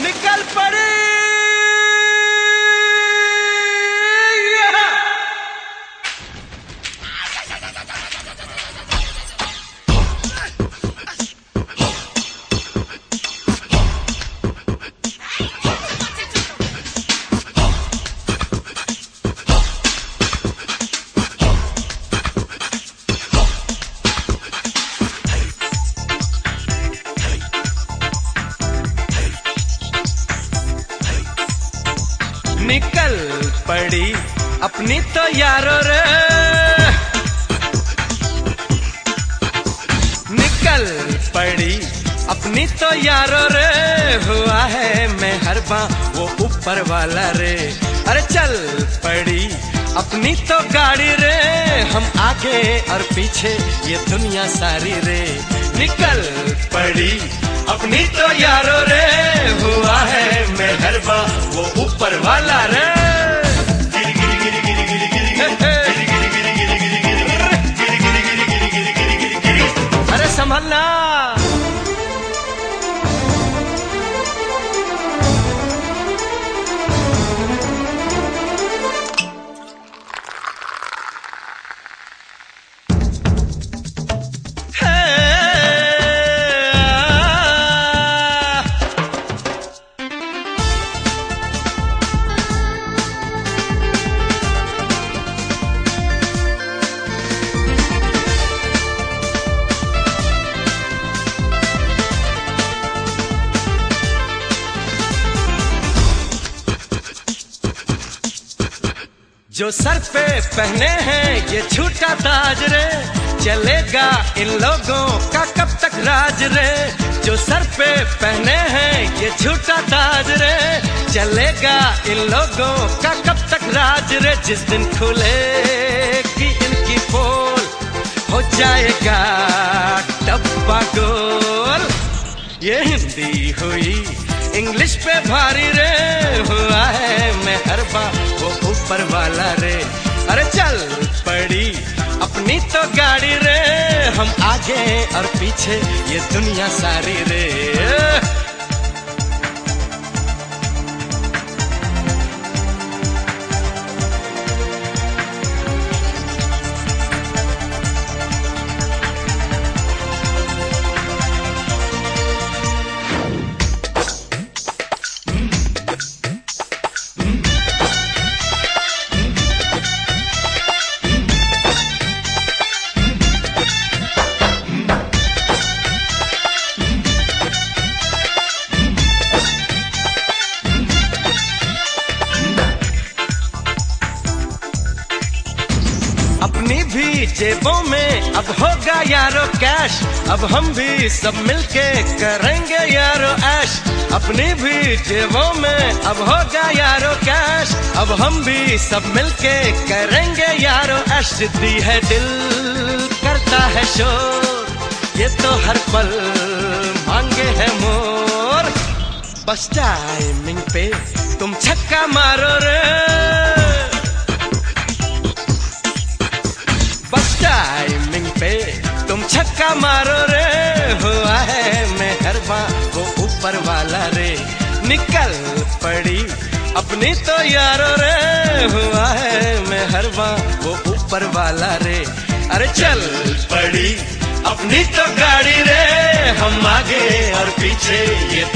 निकल पड़ी। निकल पड़ी अपनी तो यारो रे, निकल पड़ी अपनी तो यारो रे, हुआ है मैं हरबा वो ऊपर वाला रे। अरे चल पड़ी अपनी तो गाड़ी रे, हम आगे और पीछे ये दुनिया सारी रे। निकल पड़ी अपनी तो यारो रे, हुआ है मैं हरबा वो ऊपर वाला रे। अरे संभलना। जो सर पे पहने हैं ये झूठा ताज रे, चलेगा इन लोगों का कब तक राज रे। जो सर पे पहने हैं ये झूठा ताज रे, चलेगा इन लोगों का कब तक राज रे। जिस दिन खुलेगी इनकी पोल हो जाएगा डब्बा गोल। ये हिंदी हुई इंग्लिश पे भारी रे, हुआ है मैं हरबा वो ऊपर वाला रे। अरे चल पड़ी अपनी तो गाड़ी रे, हम आगे और पीछे ये दुनिया सारी रे। अपनी भी जेबों में अब होगा यारो कैश, अब हम भी सब मिलके करेंगे यारो ऐश। अपनी भी जेबों में अब होगा यारो कैश, अब हम भी सब मिलके करेंगे यारो ऐश। जिद्दी है दिल करता है शोर, ये तो हर पल मांगे है मोर। बस टाइमिंग पे तुम छक्का मारो रे, बस टाइमिंग पे तुम छक्का मारो रे। हुआ है मैं हरबा वो ऊपर वाला रे। निकल पड़ी अपनी तो यारो रे, हुआ है मैं हरबा वो ऊपर वाला रे। अरे चल पड़ी अपनी तो गाड़ी रे, हम आगे और पीछे ये